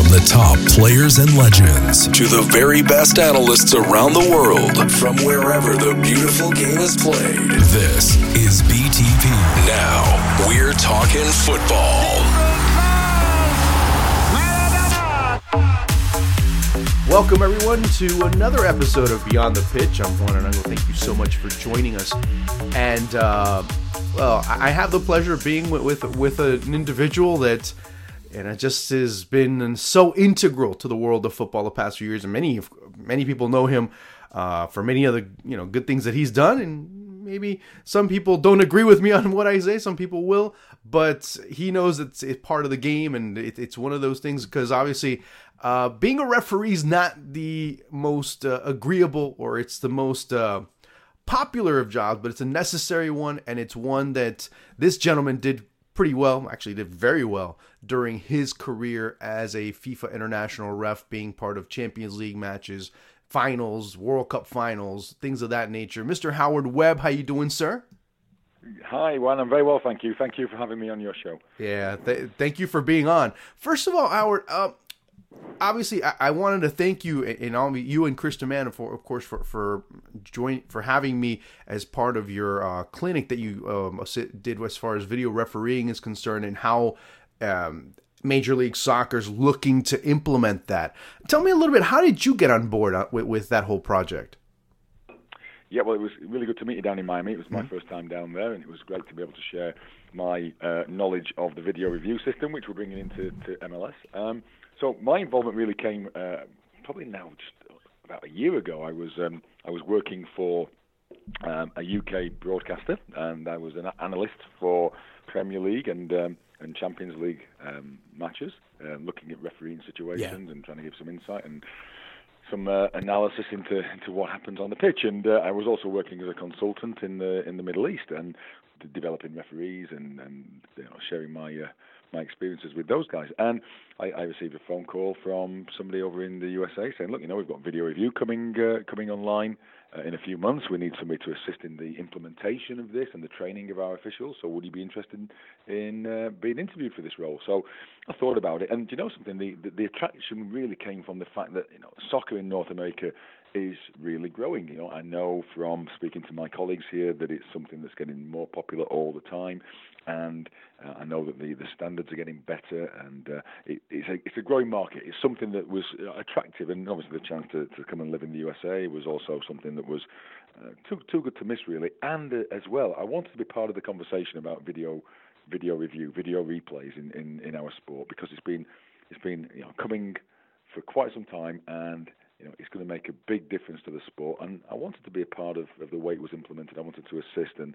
the top players and legends to the very best analysts around the world from wherever the beautiful game is played. This is BTP. Now, we're talking football. Welcome, everyone, to another episode of Beyond the Pitch. I'm Juan Anango. Thank you so much for joining us. And, I have the pleasure of being with an individual that it just has been so integral to the world of football the past few years. And many people know him for many other good things that he's done. And maybe some people don't agree with me on what I say. Some people will. But he knows it's part of the game, and it's one of those things because obviously being a referee is not the most agreeable or it's the most popular of jobs, but it's a necessary one, and it's one that this gentleman did pretty well, actually did very well during his career as a FIFA international ref, being part of Champions League matches, finals, World Cup finals, things of that nature. Mr. Howard Webb, how you doing, sir? Hi, Juan. I'm very well, thank you. Thank you for having me on your show. Yeah, thank you for being on. First of all, Howard, obviously, I wanted to thank you and you and Chris DeMann, for having me as part of your clinic that you did as far as video refereeing is concerned, and how Major League Soccer's looking to implement that. Tell me a little bit. How did you get on board with that whole project? Yeah, well, it was really good to meet you down in Miami. It was my first time down there, and it was great to be able to share my knowledge of the video review system, which we're bringing into MLS. So my involvement really came probably now just about a year ago. I was working for a UK broadcaster, and I was an analyst for Premier League and Champions League matches, looking at refereeing situations and trying to give some insight and some analysis into what happens on the pitch. And I was also working as a consultant in the Middle East and developing referees and sharing my experiences with those guys. And I received a phone call from somebody over in the USA saying, look, we've got video review coming online in a few months. We need somebody to assist in the implementation of this and the training of our officials. So would you be interested in being interviewed for this role? So I thought about it. And something? The attraction really came from the fact that soccer in North America is really growing. I know from speaking to my colleagues here that it's something that's getting more popular all the time, and I know that the standards are getting better, and it's a growing market. It's something that was attractive, and obviously the chance to come and live in the USA was also something that was too good to miss, really. And as well, I wanted to be part of the conversation about video review, video replays in our sport, because it's been coming for quite some time, and it's going to make a big difference to the sport, and I wanted to be a part of the way it was implemented. I wanted to assist and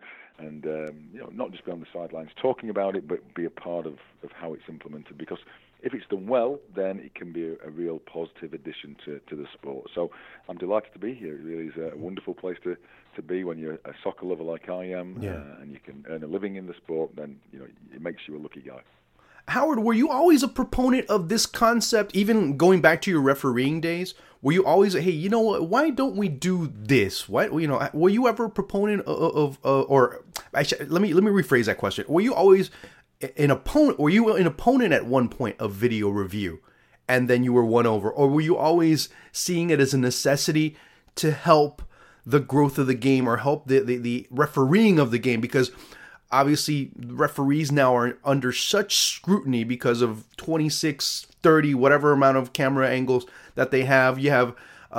not just be on the sidelines talking about it, but be a part of how it's implemented, because if it's done well, then it can be a real positive addition to the sport. So I'm delighted to be here. It really is a wonderful place to be when you're a soccer lover like I am, and you can earn a living in the sport. Then it makes you a lucky guy. Howard, were you always a proponent of this concept, even going back to your refereeing days? Were you always, hey, why don't we do this? What, were you ever a proponent let me rephrase that question. Were you always an opponent? Were you an opponent at one point of video review, and then you were won over, or were you always seeing it as a necessity to help the growth of the game or help the refereeing of the game? Because obviously, referees now are under such scrutiny because of 26, 30, whatever amount of camera angles that they have. You have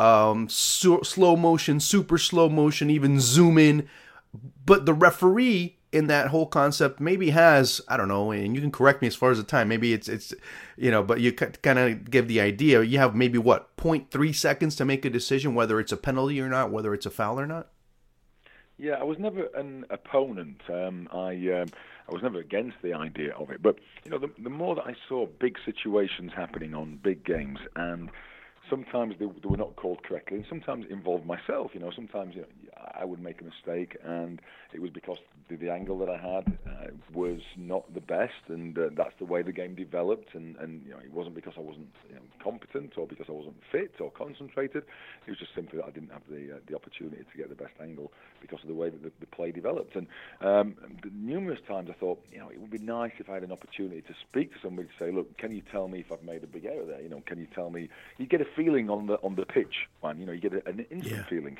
slow motion, super slow motion, even zoom in. But the referee in that whole concept maybe has, I don't know, and you can correct me as far as the time, maybe it's but you kind of give the idea. You have maybe, 0.3 seconds to make a decision whether it's a penalty or not, whether it's a foul or not? Yeah, I was never an opponent. I was never against the idea of it. But the more that I saw big situations happening on big games, and sometimes they were not called correctly, and sometimes it involved myself. Sometimes I would make a mistake, and it was because the angle that I had was not the best, and that's the way the game developed. And it wasn't because I wasn't competent or because I wasn't fit or concentrated. It was just simply that I didn't have the opportunity to get the best angle because of the way that the play developed. And numerous times I thought, it would be nice if I had an opportunity to speak to somebody to say, look, can you tell me if I've made a big error there? Can you tell me? You get a feeling on the pitch, man. You get an instant feeling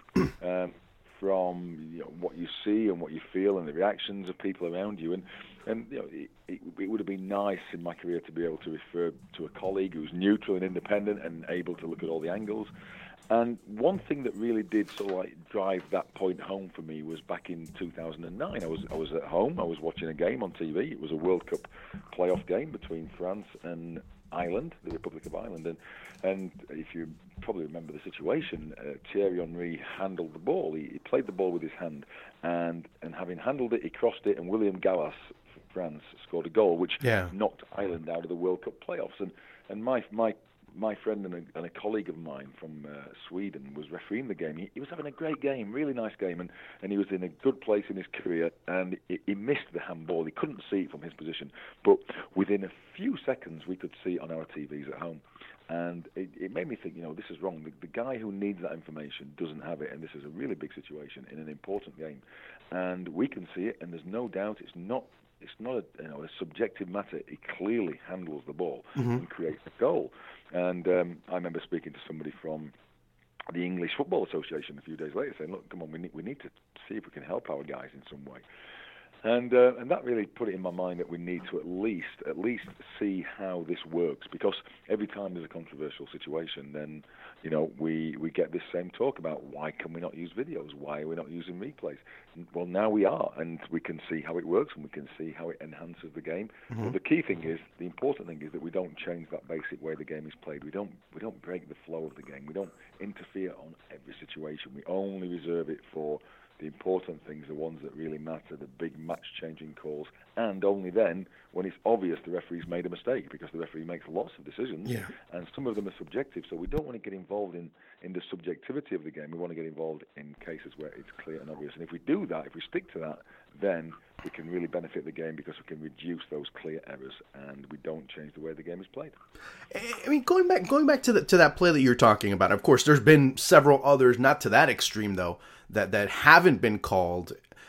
from what you see and what you feel and the reactions of people around you. And it would have been nice in my career to be able to refer to a colleague who's neutral and independent and able to look at all the angles. And one thing that really did sort of drive that point home for me was back in 2009. I was at home. I was watching a game on TV. It was a World Cup playoff game between France and Ireland, the Republic of Ireland, and if you probably remember the situation, Thierry Henry handled the ball. He played the ball with his hand, and having handled it, he crossed it, and William Gallas for France scored a goal, which knocked Ireland out of the World Cup playoffs. And my friend and a colleague of mine from Sweden was refereeing the game. He was having a great game, really nice game, and he was in a good place in his career, and he missed the handball. He couldn't see it from his position, but within a few seconds we could see it on our TVs at home. And it made me think, this is wrong. The guy who needs that information doesn't have it, and this is a really big situation in an important game. And we can see it, and there's no doubt it's not a subjective matter. He clearly handles the ball and creates a goal. And I remember speaking to somebody from the English Football Association a few days later saying, look, come on, we need to see if we can help our guys in some way. And that really put it in my mind that we need to at least see how this works, because every time there's a controversial situation, then we get this same talk about why can we not use videos? Why are we not using replays? Well, now we are, and we can see how it works, and we can see how it enhances the game. But the key thing is, the important thing is that we don't change that basic way the game is played. We don't break the flow of the game. We don't interfere on every situation. We only reserve it for the important things, the ones that really matter, the big match-changing calls, and only then when it's obvious the referee's made a mistake, because the referee makes lots of decisions, and some of them are subjective, so we don't want to get involved in the subjectivity of the game. We want to get involved in cases where it's clear and obvious. And if we do that, if we stick to that, then we can really benefit the game, because we can reduce those clear errors, and we don't change the way the game is played. I mean, going back to that play that you're talking about, of course, there's been several others, not to that extreme, though, that haven't been called.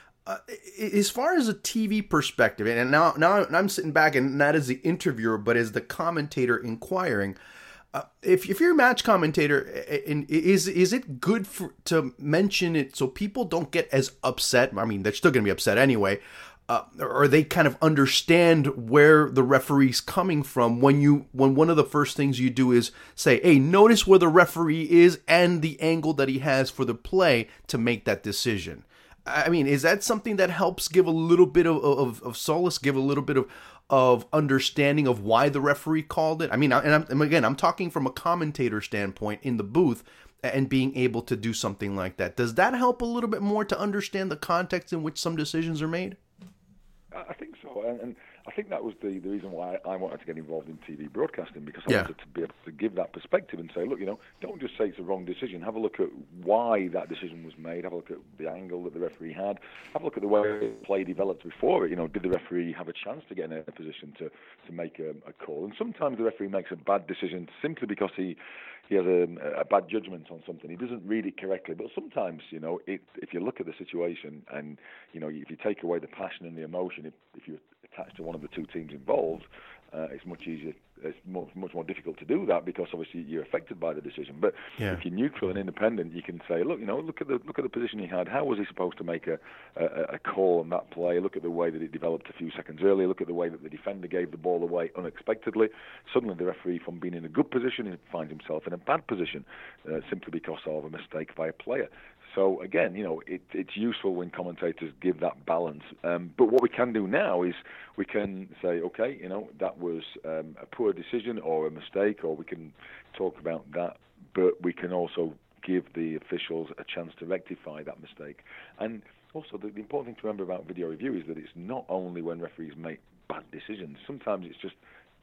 As far as a TV perspective, and now I'm sitting back, and not as the interviewer, but as the commentator inquiring, if you're a match commentator, is it good to mention it so people don't get as upset? I mean, they're still going to be upset anyway. Or they kind of understand where the referee's coming from when one of the first things you do is say, hey, notice where the referee is and the angle that he has for the play to make that decision. I mean, is that something that helps give a little bit of solace, give a little bit of understanding of why the referee called it? I mean, and I'm talking from a commentator standpoint in the booth and being able to do something like that. Does that help a little bit more to understand the context in which some decisions are made? I think so, and I think that was the reason why I wanted to get involved in TV broadcasting, because I wanted to be able to give that perspective and say, look, don't just say it's a wrong decision. Have a look at why that decision was made. Have a look at the angle that the referee had. Have a look at the way the play developed before it. Did the referee have a chance to get in a position to make a call? And sometimes the referee makes a bad decision simply because he has a bad judgment on something. He doesn't read it correctly. But sometimes, if you look at the situation and, if you take away the passion and the emotion, if you're attached to one of the two teams involved, it's much easier. It's much more difficult to do that, because obviously you're affected by the decision. But if you're neutral and independent, you can say, look, look at the position he had. How was he supposed to make a call on that play? Look at the way that it developed a few seconds earlier. Look at the way that the defender gave the ball away unexpectedly. Suddenly the referee, from being in a good position, he finds himself in a bad position simply because of a mistake by a player. So again, it's useful when commentators give that balance. But what we can do now is we can say, okay, that was a poor decision or a mistake, or we can talk about that. But we can also give the officials a chance to rectify that mistake. And also, the important thing to remember about video review is that it's not only when referees make bad decisions. Sometimes it's just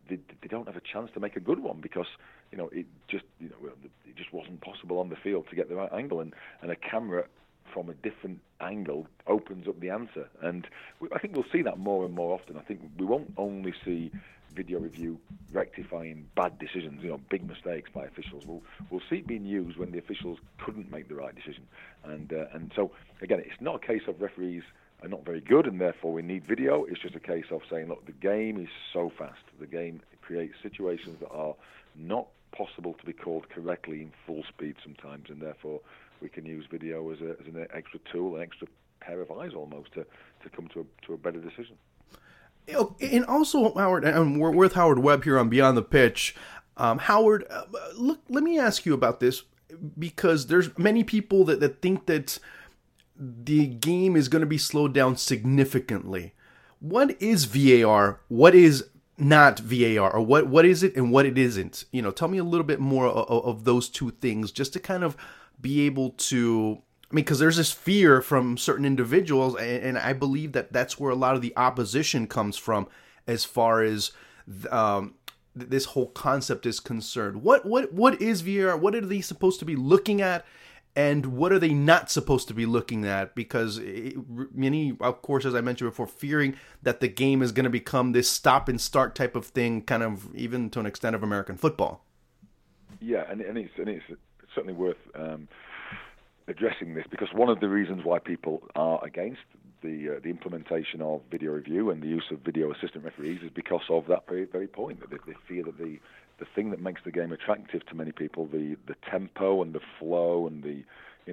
they don't have a chance to make a good one because it just wasn't possible on the field to get the right angle, and a camera from a different angle opens up the answer. And I think we'll see that more and more often. I think we won't only see video review rectifying bad decisions, big mistakes by officials. We'll see it being used when the officials couldn't make the right decision. And so, again, it's not a case of referees are not very good and therefore we need video. It's just a case of saying, look, the game is so fast. The game creates situations that are not possible to be called correctly in full speed sometimes, and therefore we can use video as an extra tool, an extra pair of eyes almost to come to a better decision. And also, Howard, and we're with Howard Webb here on Beyond the Pitch. Howard, look, let me ask you about this, because there's many people that think that the game is going to be slowed down significantly. What is VAR? What is not VAR? Or what is it and what it isn't? Tell me a little bit more of those two things, just to kind of be able to... because there's this fear from certain individuals, and I believe that that's where a lot of the opposition comes from as far as this whole concept is concerned. What is VAR? What are they supposed to be looking at? And what are they not supposed to be looking at? Because many, of course, as I mentioned before, fearing that the game is going to become this stop and start type of thing, kind of even to an extent of American football. Yeah, and it's certainly worth addressing this, because one of the reasons why people are against the implementation of video review and the use of video assistant referees is because of that very point, that they fear that the thing that makes the game attractive to many people, the tempo and the flow and the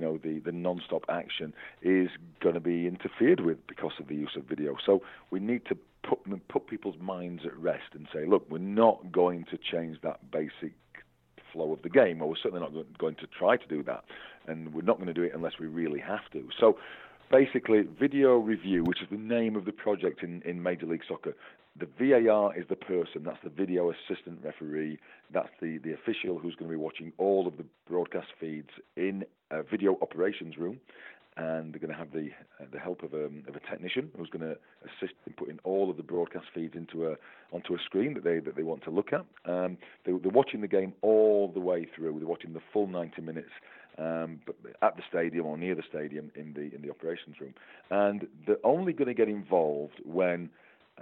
non-stop action, is going to be interfered with because of the use of video. So we need to put people's minds at rest and say, look, we're not going to change that basic flow of the game, or we're certainly not going to try to do that, and we're not going to do it unless we really have to. So basically, video review, which is the name of the project in Major League Soccer, the VAR is the person, that's the video assistant referee, that's the official who's going to be watching all of the broadcast feeds in a video operations room, and they're going to have the help of a technician who's going to assist in putting all of the broadcast feeds onto a screen that they want to look at. They're watching the game all the way through. They're watching the full 90 minutes, but at the stadium or near the stadium in the operations room, and they're only going to get involved when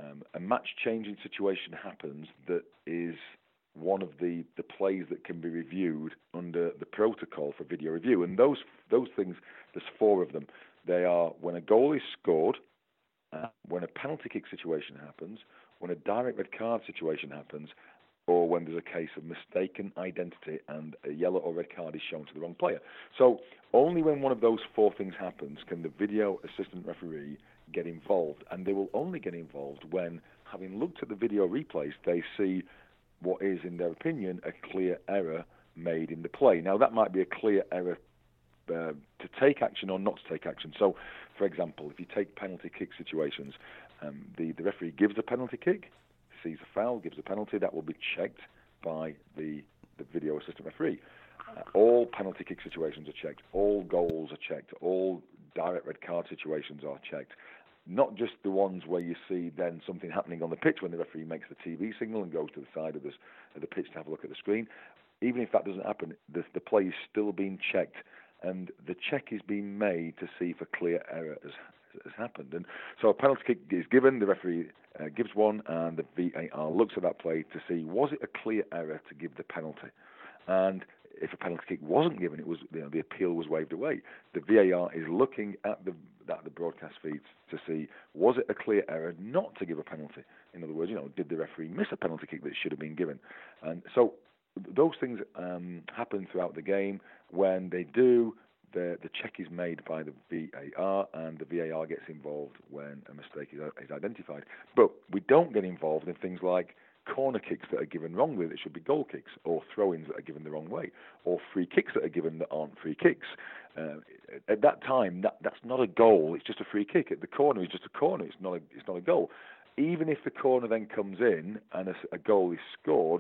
a match-changing situation happens that is one of the plays that can be reviewed under the protocol for video review. And those things, there's 4 of them. They are when a goal is scored, when a penalty kick situation happens, when a direct red card situation happens, or when there's a case of mistaken identity and a yellow or red card is shown to the wrong player. So only when one of those 4 things happens can the video assistant referee get involved, and they will only get involved when, having looked at the video replays, they see what is, in their opinion, a clear error made in the play. Now, that might be a clear error to take action or not to take action. So, for example, if you take penalty kick situations, the referee gives a penalty kick, sees a foul, gives a penalty, that will be checked by the video assistant referee. All penalty kick situations are checked, all goals are checked, all direct red card situations are checked. Not just the ones where you see then something happening on the pitch when the referee makes the TV signal and goes to the side of the pitch to have a look at the screen. Even if that doesn't happen, the play is still being checked, and the check is being made to see if a clear error has happened. And so a penalty kick is given, the referee gives one, and the VAR looks at that play to see, was it a clear error to give the penalty? And if a penalty kick wasn't given, it was the appeal was waved away. The VAR is looking at the broadcast feeds to see, was it a clear error not to give a penalty? In other words, did the referee miss a penalty kick that should have been given? And so those things happen throughout the game. When they do, the check is made by the VAR, and the VAR gets involved when a mistake is identified. But we don't get involved in things like corner kicks that are given wrongly that should be goal kicks, or throw-ins that are given the wrong way, or free kicks that are given that aren't free kicks. At that time, that's not a goal, it's just a free kick. At the corner, it's just a corner, it's not a goal. Even if the corner then comes in and a goal is scored,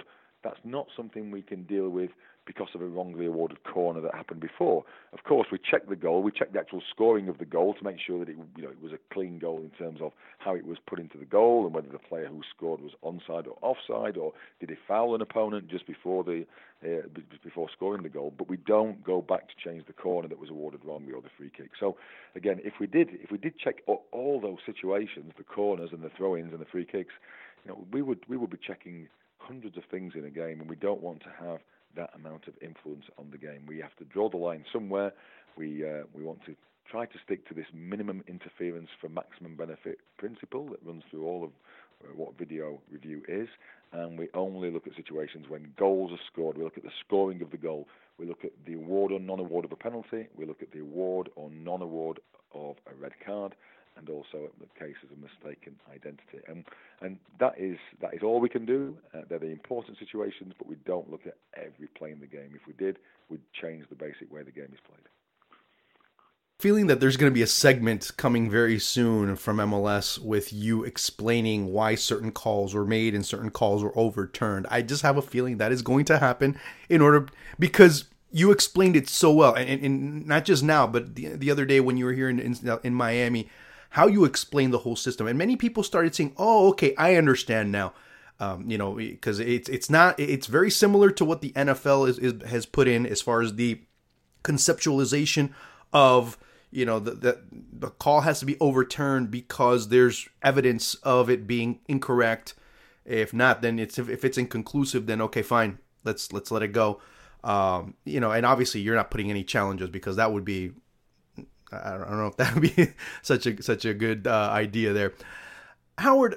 That's not something we can deal with because of a wrongly awarded corner that happened before. Of course, we check the goal, we check the actual scoring of the goal to make sure that it was a clean goal in terms of how it was put into the goal and whether the player who scored was onside or offside, or did he foul an opponent just before before scoring the goal. But we don't go back to change the corner that was awarded wrongly or the free kick. So again, if we did check all those situations, the corners and the throw-ins and the free kicks, we would be checking hundreds of things in a game, and we don't want to have that amount of influence on the game. We have to draw the line somewhere. We want to try to stick to this minimum interference for maximum benefit principle that runs through all of what video review is, and we only look at situations when goals are scored. We look at the scoring of the goal. We look at the award or non-award of a penalty. We look at the award or non-award of a red card, and also at the cases of mistaken identity. And that is all we can do. They're the important situations, but we don't look at every play in the game. If we did, we'd change the basic way the game is played. Feeling that there's going to be a segment coming very soon from MLS with you explaining why certain calls were made and certain calls were overturned. I just have a feeling that is going to happen because you explained it so well, and not just now, but the other day when you were here in Miami, how you explained the whole system, and many people started saying, "Oh, okay, I understand now." Because it's very similar to what the NFL has put in as far as the conceptualization of the call has to be overturned because there's evidence of it being incorrect. If not, then if it's inconclusive, then okay, fine, let's let it go. And obviously you're not putting any challenges because that would be, I don't know if that would be such a good idea there. Howard,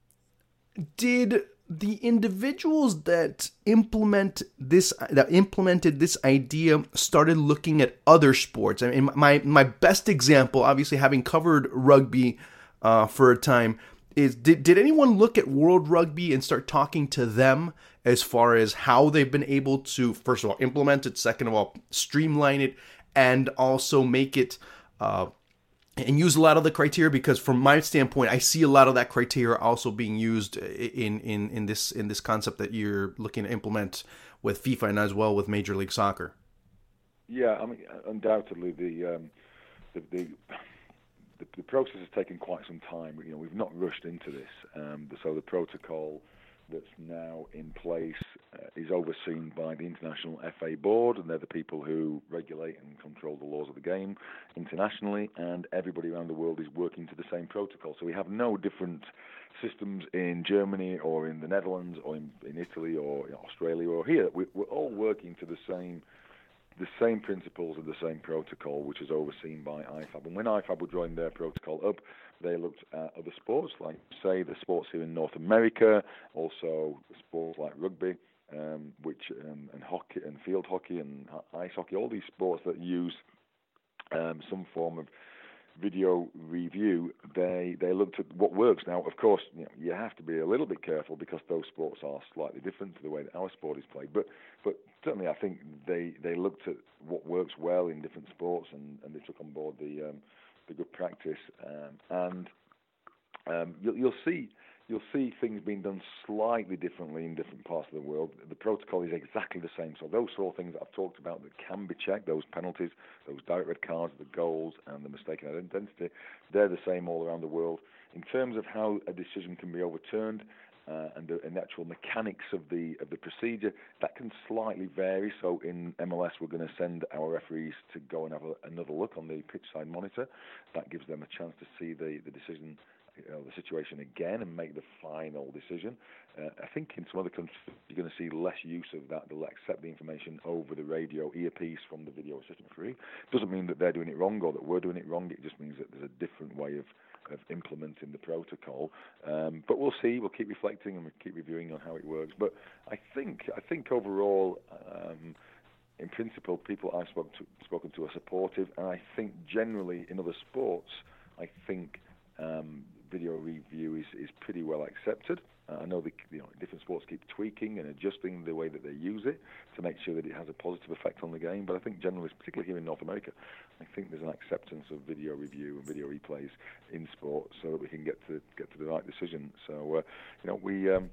did the individuals that implemented this idea started looking at other sports? I mean, my best example, obviously having covered rugby for a time, is did anyone look at World Rugby and start talking to them as far as how they've been able to, first of all, implement it, second of all, streamline it, and also make it and use a lot of the criteria? Because from my standpoint, I see a lot of that criteria also being used in this concept that you're looking to implement with FIFA and as well with Major League Soccer. Yeah, I mean, undoubtedly the process has taken quite some time. We've not rushed into this. So the protocol that's now in place is overseen by the International FA Board, and they're the people who regulate and control the laws of the game internationally, and everybody around the world is working to the same protocol. So we have no different systems in Germany or in the Netherlands or in Italy or in Australia or here. We're all working to the same principles and the same protocol, which is overseen by IFAB. And when IFAB would join their protocol up, they looked at other sports, like, say, the sports here in North America, also sports like rugby, and hockey and field hockey and ice hockey, all these sports that use some form of video review. They looked at what works. Now, of course, you have to be a little bit careful because those sports are slightly different to the way that our sport is played. But certainly, I think they looked at what works well in different sports, and they took on board the good practice. You'll see things being done slightly differently in different parts of the world. The protocol is exactly the same. So those sort of things that I've talked about that can be checked, those penalties, those direct red cards, the goals, and the mistaken identity, they're the same all around the world. In terms of how a decision can be overturned and the actual mechanics of the procedure, that can slightly vary. So in MLS, we're going to send our referees to go and have another look on the pitch side monitor. That gives them a chance to see the decision, the situation again, and make the final decision. I think in some other countries you're going to see less use of that. They'll accept the information over the radio earpiece from the video assistant referee. Doesn't mean that they're doing it wrong or that we're doing it wrong. It just means that there's a different way of implementing the protocol. But we'll see. We'll keep reflecting and we'll keep reviewing on how it works. But I think overall, in principle, people I've spoken to are supportive, and I think generally in other sports, I think video review is pretty well accepted. I know different sports keep tweaking and adjusting the way that they use it to make sure that it has a positive effect on the game. But I think generally, particularly here in North America, I think there's an acceptance of video review and video replays in sport so that we can get to the right decision. So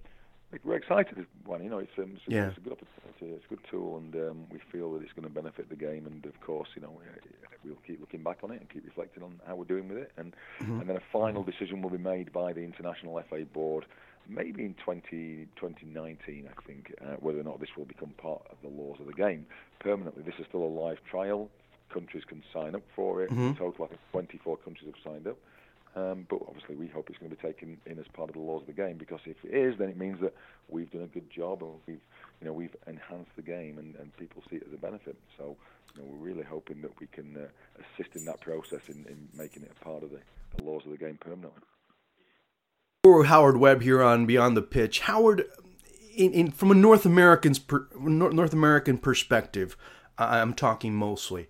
We're excited, Juan. You know, it's a good opportunity. It's a good tool, and we feel that it's going to benefit the game. And of course, you know, we'll keep looking back on it and keep reflecting on how we're doing with it. And and then a final decision will be made by the International FA Board, maybe in 2019, I think, whether or not this will become part of the laws of the game permanently. This is still a live trial. Countries can sign up for it. In total, I think 24 countries have signed up. But obviously, we hope it's going to be taken in as part of the laws of the game, because if it is, then it means that we've done a good job and we've enhanced the game, and people see it as a benefit. So, you know, we're really hoping that we can assist in that process in making it a part of the laws of the game permanently. Howard Webb here on Beyond the Pitch. Howard, from a North American perspective, I'm talking mostly.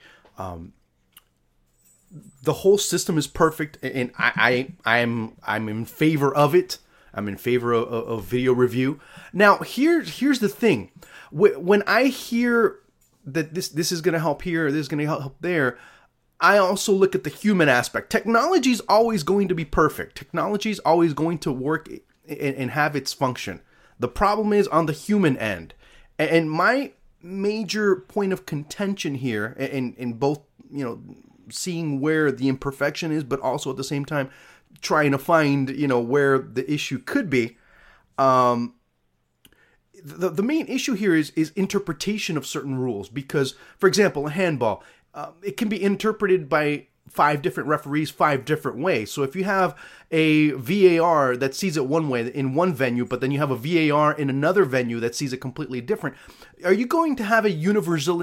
The whole system is perfect, and I'm in favor of it. I'm in favor of video review. Now, here's the thing: when I hear that this is going to help here, this is going to help there, I also look at the human aspect. Technology is always going to be perfect. Technology is always going to work and have its function. The problem is on the human end, and my major point of contention here, in both, you know, seeing where the imperfection is, but also at the same time trying to find, you know, where the issue could be. The main issue here is interpretation of certain rules, because, for example, a handball, it can be interpreted by 5 different referees 5 different ways. So if you have a VAR that sees it one way in one venue, but then you have a VAR in another venue that sees it completely different, are you going to have a universal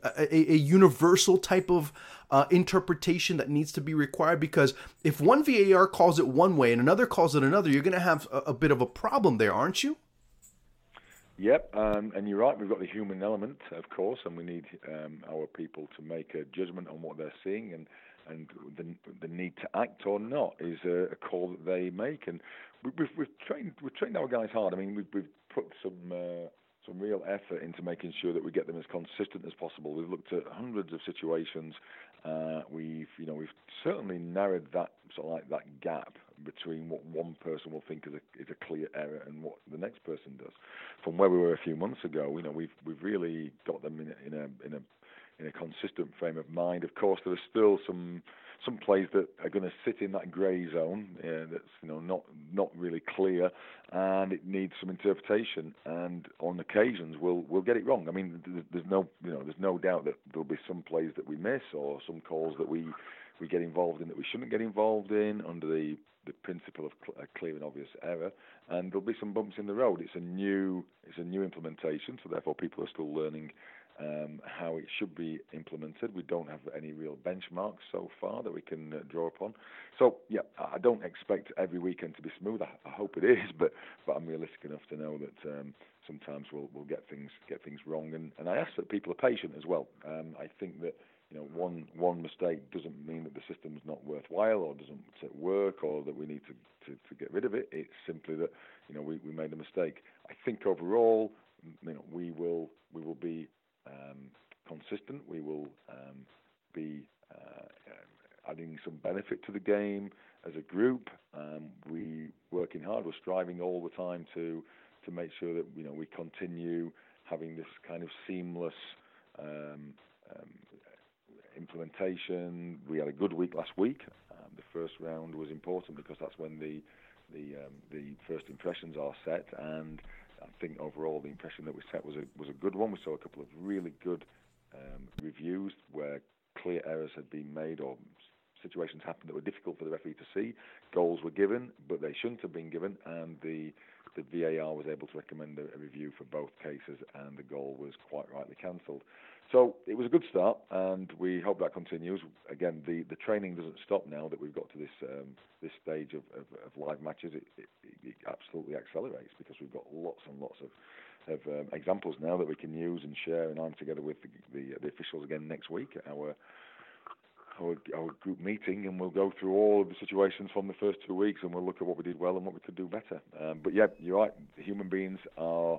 type of interpretation that needs to be required? Because if one VAR calls it one way and another calls it another, you're going to have a bit of a problem there, aren't you? Yep, and you're right. We've got the human element, of course, and we need our people to make a judgment on what they're seeing, and the need to act or not is a call that they make. And we've trained our guys hard. I mean, we've put some real effort into making sure that we get them as consistent as possible. We've looked at hundreds of situations. We've certainly narrowed that that gap between what one person will think is a clear error and what the next person does. From where we were a few months ago, you know, we've really got them in a consistent frame of mind. Of course, there are still some plays that are going to sit in that grey zone that's, you know, not really clear, and it needs some interpretation. And on occasions, we'll get it wrong. I mean, there's no doubt that there'll be some plays that we miss, or some calls that we get involved in that we shouldn't get involved in under the principle of clear and obvious error, and there'll be some bumps in the road. It's a new implementation, so therefore people are still learning how it should be implemented. We don't have any real benchmarks so far that we can draw upon. So yeah, I don't expect every weekend to be smooth. I hope it is, but I'm realistic enough to know that sometimes we'll get things wrong, and I ask that people are patient as well. I think that, you know, one mistake doesn't mean that the system's not worthwhile or doesn't work, or that we need to get rid of it. It's simply that, you know, we made a mistake. I think overall, you know, we will be consistent. We will be adding some benefit to the game as a group. We working hard. We're striving all the time to make sure that, you know, we continue having this kind of seamless implementation. We had a good week last week. The first round was important because that's when the first impressions are set, and I think overall the impression that we set was a good one. We saw a couple of really good reviews where clear errors had been made, or situations happened that were difficult for the referee to see. Goals were given, but they shouldn't have been given, and the VAR was able to recommend a review for both cases, and the goal was quite rightly cancelled. So it was a good start, and we hope that continues. Again, the training doesn't stop now that we've got to this stage of live matches. It absolutely accelerates, because we've got lots and lots of examples now that we can use and share. And I'm together with the officials again next week at our group meeting, and we'll go through all of the situations from the first 2 weeks, and we'll look at what we did well and what we could do better. But yeah, you're right. Human beings are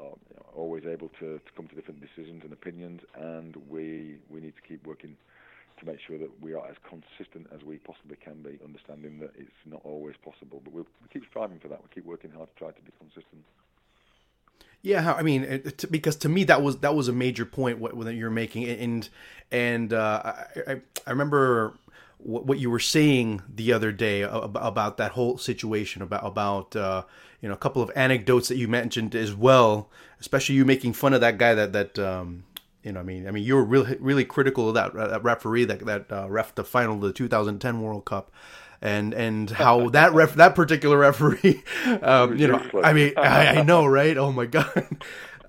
always able to come to different decisions and opinions, and we need to keep working to make sure that we are as consistent as we possibly can be, understanding that it's not always possible. But we keep striving for that. We keep working hard to try to be consistent. Yeah, I mean, because to me that was a major point what you're making, and I remember what you were saying the other day about that whole situation, about a couple of anecdotes that you mentioned as well, especially you making fun of that guy that I mean you were really critical of that referee that ref the final of the 2010 World Cup. And how that particular referee, I mean, I know, right? Oh my God.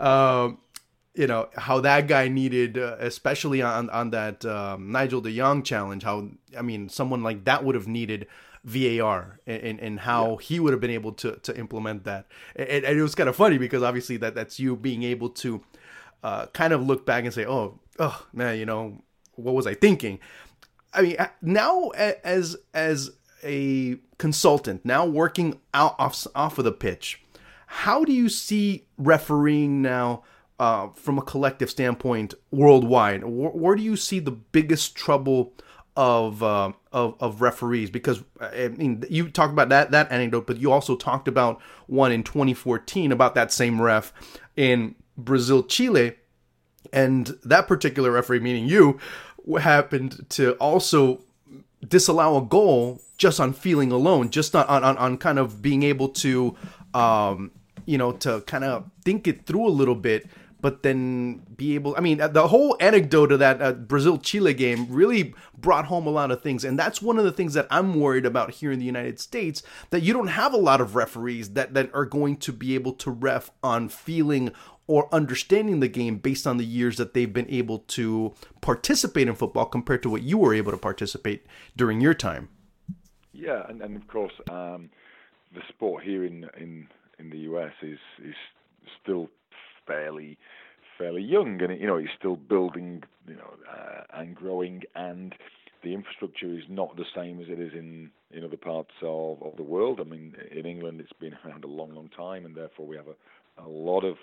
How that guy needed, especially on that Nigel de Jong challenge, someone like that would have needed VAR and how he would have been able to implement that. And it was kind of funny because obviously that's you being able to kind of look back and say, oh man, what was I thinking? I mean, now as a consultant, now working out off of the pitch, how do you see refereeing now from a collective standpoint worldwide? Where do you see the biggest trouble of referees? Because I mean, you talked about that anecdote, but you also talked about one in 2014 about that same ref in Brazil, Chile, and that particular referee, meaning you, happened to also disallow a goal just on feeling alone, just on kind of being able to, to kind of think it through a little bit, but then be able, I mean, the whole anecdote of that Brazil-Chile game really brought home a lot of things. And that's one of the things that I'm worried about here in the United States, that you don't have a lot of referees that are going to be able to ref on feeling or understanding the game based on the years that they've been able to participate in football compared to what you were able to participate during your time. Yeah, and of course, the sport here in the US is still fairly young, and it's still building, and growing, and the infrastructure is not the same as it is in other parts of the world. I mean, in England, it's been around a long time, and therefore we have a lot of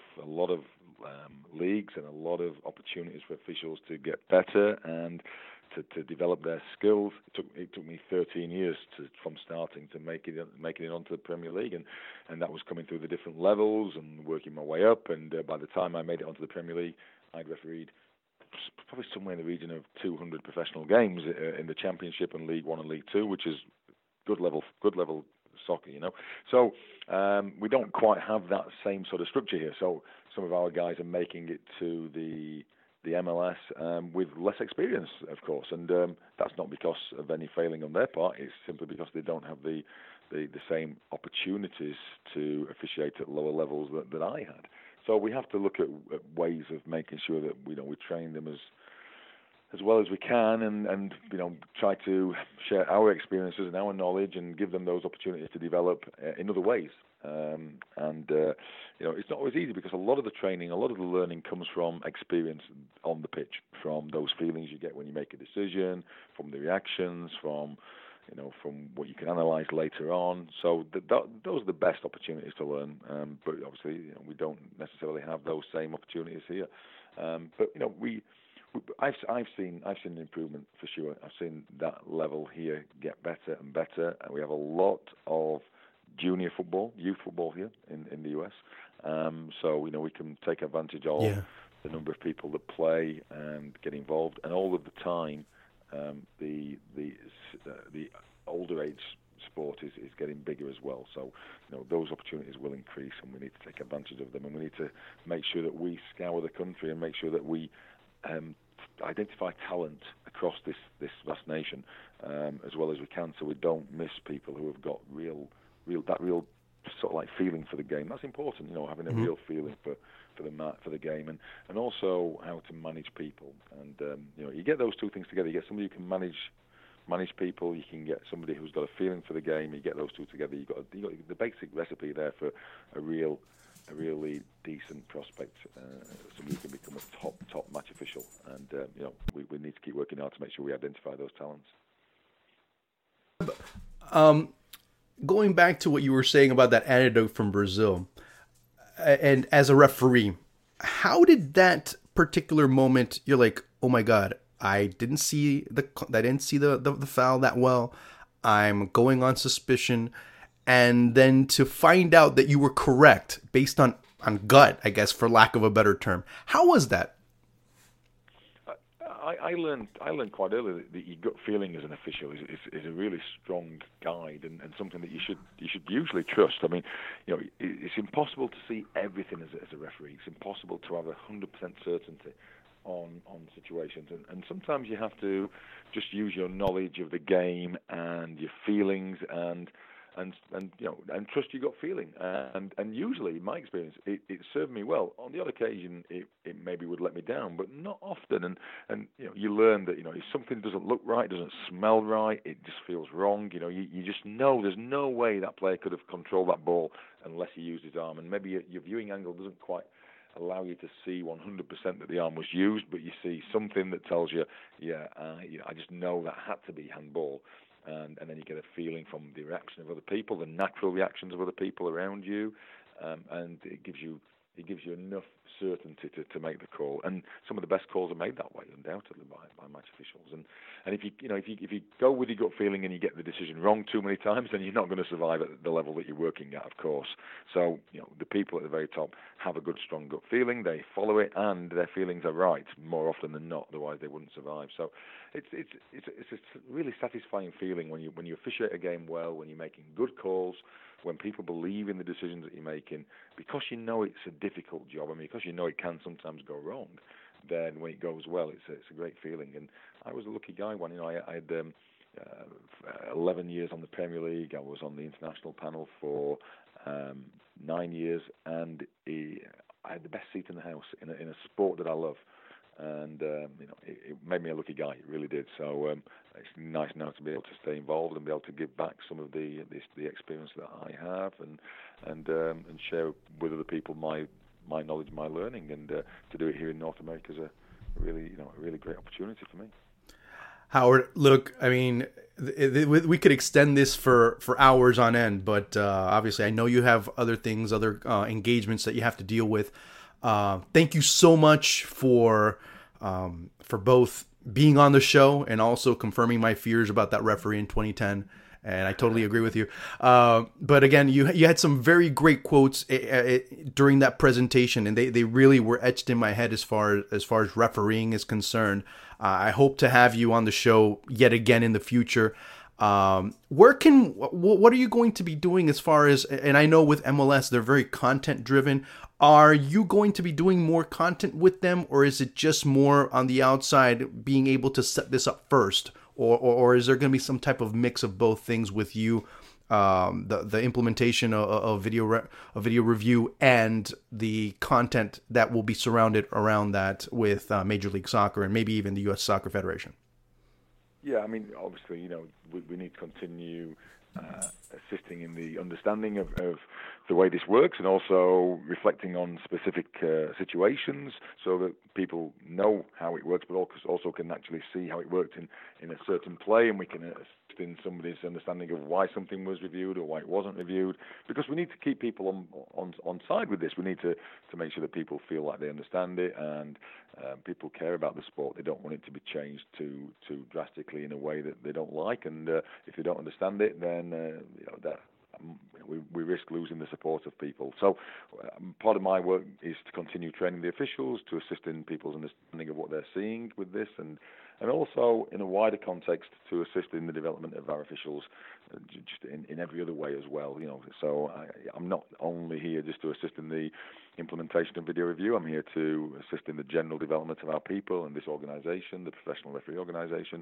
leagues and a lot of opportunities for officials to get better and to develop their skills. It took me 13 years from starting to making it onto the Premier League, and that was coming through the different levels and working my way up. And by the time I made it onto the Premier League, I'd refereed probably somewhere in the region of 200 professional games in the Championship and League One and League Two, which is good level soccer, So we don't quite have that same sort of structure here. So some of our guys are making it to the MLS with less experience, of course, and that's not because of any failing on their part. It's simply because they don't have the same opportunities to officiate at lower levels that I had. So we have to look at ways of making sure that we train them as well as we can, and try to share our experiences and our knowledge and give them those opportunities to develop in other ways. It's not always easy because a lot of the training, a lot of the learning comes from experience on the pitch, from those feelings you get when you make a decision, from the reactions, from what you can analyze later on. So those are the best opportunities to learn. But obviously, we don't necessarily have those same opportunities here. I've seen an improvement for sure. I've seen that level here get better and better, and we have a lot of junior football, youth football here in the US. So we can take advantage of the number of people that play and get involved, and all of the time, the older age sport is getting bigger as well. So those opportunities will increase, and we need to take advantage of them, and we need to make sure that we scour the country and make sure that we identify talent across this vast nation as well as we can, so we don't miss people who have got real sort of like feeling for the game. That's important, having a real feeling for the game, and also how to manage people. And you get those two things together. You get somebody who can manage people. You can get somebody who's got a feeling for the game. You get those two together. You got the basic recipe there for a really decent prospect, somebody who can become a top match official. And we need to keep working hard to make sure we identify those talents. Going back to what you were saying about that anecdote from Brazil, and as a referee, how did that particular moment, you're like, oh my God, I didn't see the foul that well. I'm going on suspicion, and then to find out that you were correct based on gut, I guess, for lack of a better term. How was that? I learned quite early that your gut feeling as an official is a really strong guide and something that you should usually trust. I mean, it's impossible to see everything as a referee. It's impossible to have 100% certainty on situations, and sometimes you have to just use your knowledge of the game and your feelings and trust your gut feeling. And usually, in my experience, it served me well. On the odd occasion, it maybe would let me down, but not often. And you learn that if something doesn't look right, doesn't smell right, it just feels wrong. You just know there's no way that player could have controlled that ball unless he used his arm. And maybe your viewing angle doesn't quite allow you to see 100% that the arm was used, but you see something that tells you, I just know that had to be handball. And then you get a feeling from the reaction of other people, the natural reactions of other people around you, and it gives you enough certainty to make the call. And some of the best calls are made that way, undoubtedly, by match officials. And if you go with your gut feeling and you get the decision wrong too many times, then you're not going to survive at the level that you're working at, of course. So the people at the very top have a good, strong gut feeling. They follow it, and their feelings are right more often than not. Otherwise, they wouldn't survive. So it's a really satisfying feeling when you officiate a game well, when you're making good calls, when people believe in the decisions that you're making, because it's a difficult job, and because it can sometimes go wrong. Then when it goes well, it's a great feeling. And I was a lucky guy when I had 11 years on the Premier League. I was on the international panel for 9 years, and I had the best seat in the house in a sport that I love. And it made me a lucky guy. It really did. So it's nice now to be able to stay involved and be able to give back some of the experience that I have and share with other people my knowledge, my learning, and to do it here in North America is a really great opportunity for me. Howard, look, I mean, we could extend this for hours on end, but obviously I know you have other things, other engagements that you have to deal with. Thank you so much for both being on the show and also confirming my fears about that referee in 2010. And I totally agree with you. But again, you had some very great quotes during that presentation, and they really were etched in my head as far as refereeing is concerned. I hope to have you on the show yet again in the future. What are you going to be doing as far as, and I know with MLS, they're very content driven. Are you going to be doing more content with them, or is it just more on the outside being able to set this up first? Or is there going to be some type of mix of both things with you, the implementation of video review and the content that will be surrounded around that with Major League Soccer and maybe even the U.S. Soccer Federation? Yeah, I mean, obviously, we need to continue assisting in the understanding of the way this works, and also reflecting on specific situations so that people know how it works, but also can actually see how it worked in a certain play, and we can assist in somebody's understanding of why something was reviewed or why it wasn't reviewed, because we need to keep people on side with this. We need to make sure that people feel like they understand it, and people care about the sport. They don't want it to be changed too drastically in a way that they don't like, and if they don't understand it, then that we risk losing the support of people. So part of my work is to continue training the officials, to assist in people's understanding of what they're seeing with this, and also in a wider context to assist in the development of our officials just in every other way as well. So I'm not only here just to assist in the implementation of video review. I'm here to assist in the general development of our people and this organisation, the Professional Referee Organisation.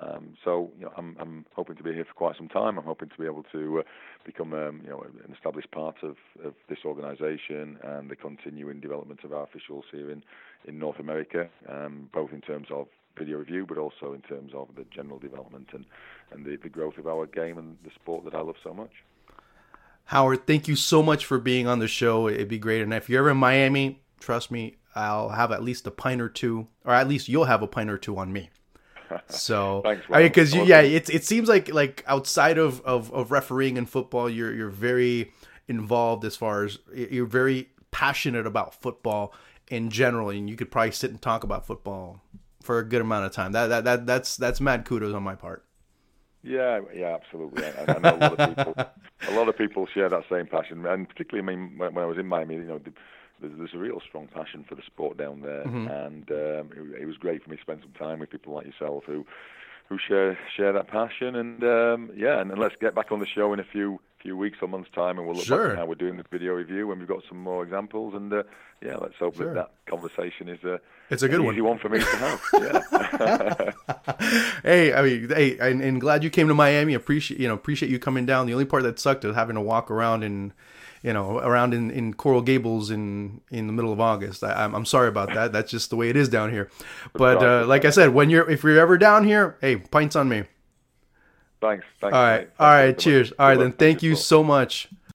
So I'm hoping to be here for quite some time. I'm hoping to be able to become an established part of this organisation and the continuing development of our officials here in North America, both in terms of video review, but also in terms of the general development and the growth of our game and the sport that I love so much. Howard, thank you so much for being on the show. It'd be great. And if you're ever in Miami, trust me, I'll have at least a pint or two, or at least you'll have a pint or two on me. So, thanks, because it seems like outside of refereeing in football, you're very involved as far as you're very passionate about football in general, and you could probably sit and talk about football for a good amount of time. That's mad kudos on my part. Yeah, absolutely. I know a lot of people share that same passion, and particularly, I mean, when I was in Miami, you know, there's a real strong passion for the sport down there, and it was great for me to spend some time with people like yourself who share that passion, and and let's get back on the show in a few weeks or months' time, and we'll look back at how we're doing this video review, and we've got some more examples, and let's hope that conversation is it's a good easy one for me to have. Hey, and glad you came to Miami. Appreciate you coming down. The only part that sucked is having to walk around in Coral Gables in the middle of August. I'm sorry about that. That's just the way it is down here. But like I said, if you're ever down here, hey, pints on me. Thanks. All right. Cheers. All right, then. Thank you so much.